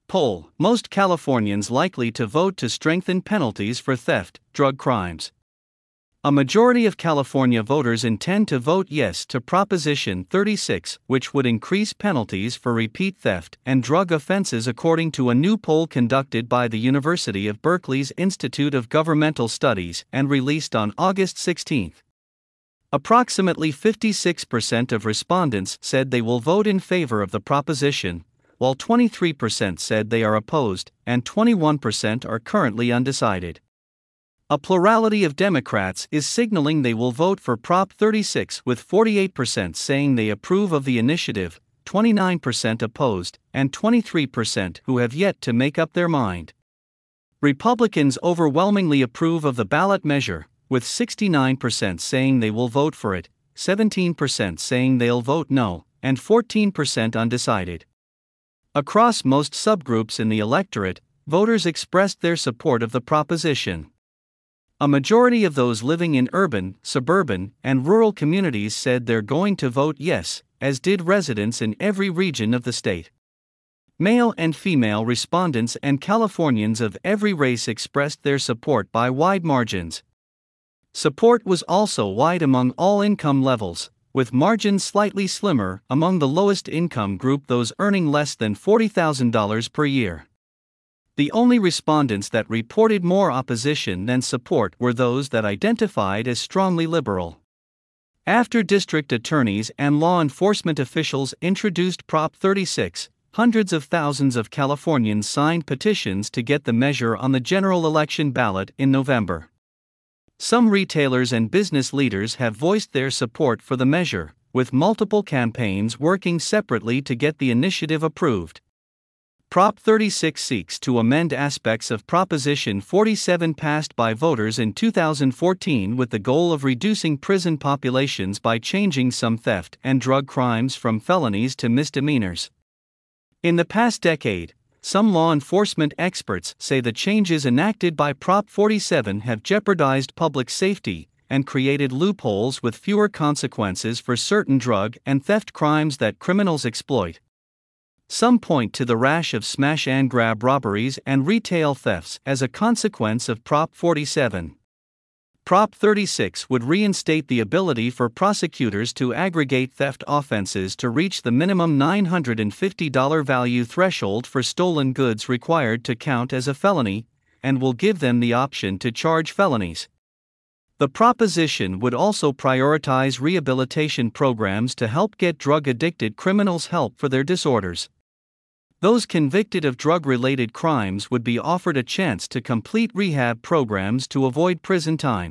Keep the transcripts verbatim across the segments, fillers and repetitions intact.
Poll: most Californians likely to vote to strengthen penalties for theft, drug crimes. A majority of California voters intend to vote yes to Proposition thirty-six, which would increase penalties for repeat theft and drug offenses, according to a new poll conducted by the University of Berkeley's Institute of Governmental Studies and released on August sixteenth. Approximately fifty-six percent of respondents said they will vote in favor of the proposition, while twenty-three percent said they are opposed, and twenty-one percent are currently undecided. A plurality of Democrats is signaling they will vote for Prop thirty-six, with forty-eight percent saying they approve of the initiative, twenty-nine percent opposed, and twenty-three percent who have yet to make up their mind. Republicans overwhelmingly approve of the ballot measure, with sixty-nine percent saying they will vote for it, seventeen percent saying they'll vote no, and fourteen percent undecided. Across most subgroups in the electorate, voters expressed their support of the proposition. A majority of those living in urban, suburban, and rural communities said they're going to vote yes, as did residents in every region of the state. Male and female respondents and Californians of every race expressed their support by wide margins. Support was also wide among all income levels, with margins slightly slimmer among the lowest income group, those earning less than forty thousand dollars per year. The only respondents that reported more opposition than support were those that identified as strongly liberal. After district attorneys and law enforcement officials introduced Prop thirty-six, hundreds of thousands of Californians signed petitions to get the measure on the general election ballot in November. Some retailers and business leaders have voiced their support for the measure, with multiple campaigns working separately to get the initiative approved. Prop thirty-six seeks to amend aspects of Proposition forty-seven passed by voters in two thousand fourteen with the goal of reducing prison populations by changing some theft and drug crimes from felonies to misdemeanors. In the past decade, some law enforcement experts say the changes enacted by Prop forty-seven have jeopardized public safety and created loopholes with fewer consequences for certain drug and theft crimes that criminals exploit. Some point to the rash of smash-and-grab robberies and retail thefts as a consequence of Prop forty-seven. Prop thirty-six would reinstate the ability for prosecutors to aggregate theft offenses to reach the minimum nine hundred fifty dollars value threshold for stolen goods required to count as a felony, and will give them the option to charge felonies. The proposition would also prioritize rehabilitation programs to help get drug-addicted criminals help for their disorders. Those convicted of drug-related crimes would be offered a chance to complete rehab programs to avoid prison time.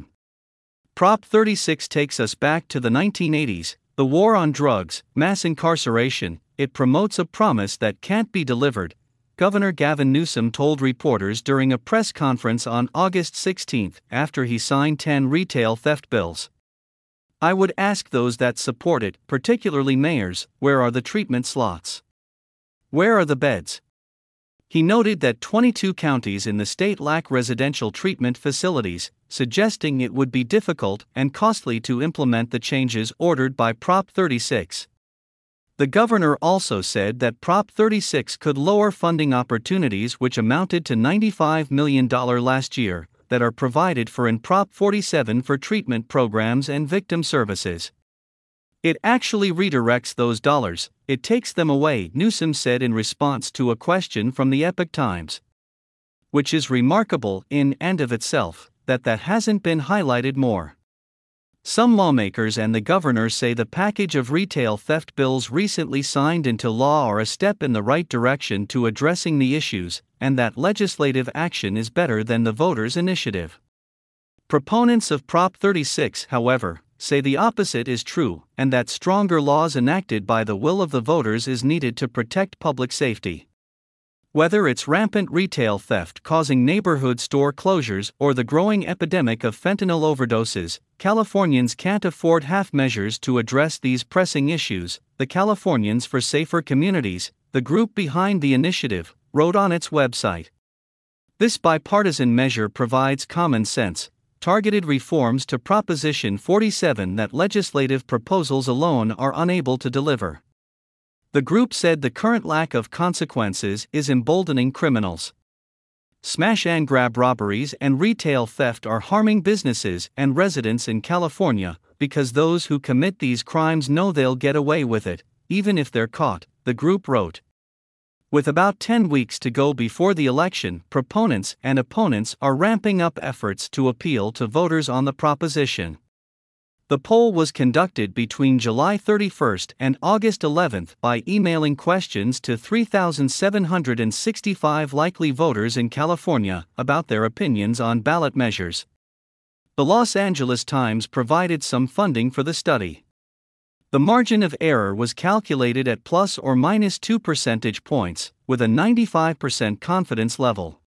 Prop thirty-six takes us back to the nineteen eighties, the war on drugs, mass incarceration. It promotes a promise that can't be delivered, Governor Gavin Newsom told reporters during a press conference on August sixteenth after he signed ten retail theft bills. I would ask those that support it, particularly mayors, where are the treatment slots? Where are the beds? He noted that twenty-two counties in the state lack residential treatment facilities, suggesting it would be difficult and costly to implement the changes ordered by Prop thirty-six. The governor also said that Prop thirty-six could lower funding opportunities, which amounted to ninety-five million dollars last year, that are provided for in Prop forty-seven for treatment programs and victim services. It actually redirects those dollars, it takes them away, Newsom said in response to a question from the Epoch Times. Which is remarkable in and of itself, that that hasn't been highlighted more. Some lawmakers and the governor say the package of retail theft bills recently signed into law are a step in the right direction to addressing the issues, and that legislative action is better than the voters' initiative. Proponents of Prop thirty-six, however, say the opposite is true, and that stronger laws enacted by the will of the voters is needed to protect public safety. Whether it's rampant retail theft causing neighborhood store closures or the growing epidemic of fentanyl overdoses, Californians can't afford half measures to address these pressing issues, the Californians for Safer Communities, the group behind the initiative, wrote on its website. This bipartisan measure provides common sense, targeted reforms to Proposition forty-seven that legislative proposals alone are unable to deliver. The group said the current lack of consequences is emboldening criminals. Smash and grab robberies and retail theft are harming businesses and residents in California because those who commit these crimes know they'll get away with it, even if they're caught, the group wrote. With about ten weeks to go before the election, proponents and opponents are ramping up efforts to appeal to voters on the proposition. The poll was conducted between July thirty-first and August eleventh by emailing questions to three thousand seven hundred sixty-five likely voters in California about their opinions on ballot measures. The Los Angeles Times provided some funding for the study. The margin of error was calculated at plus or minus two percentage points, with a ninety-five percent confidence level.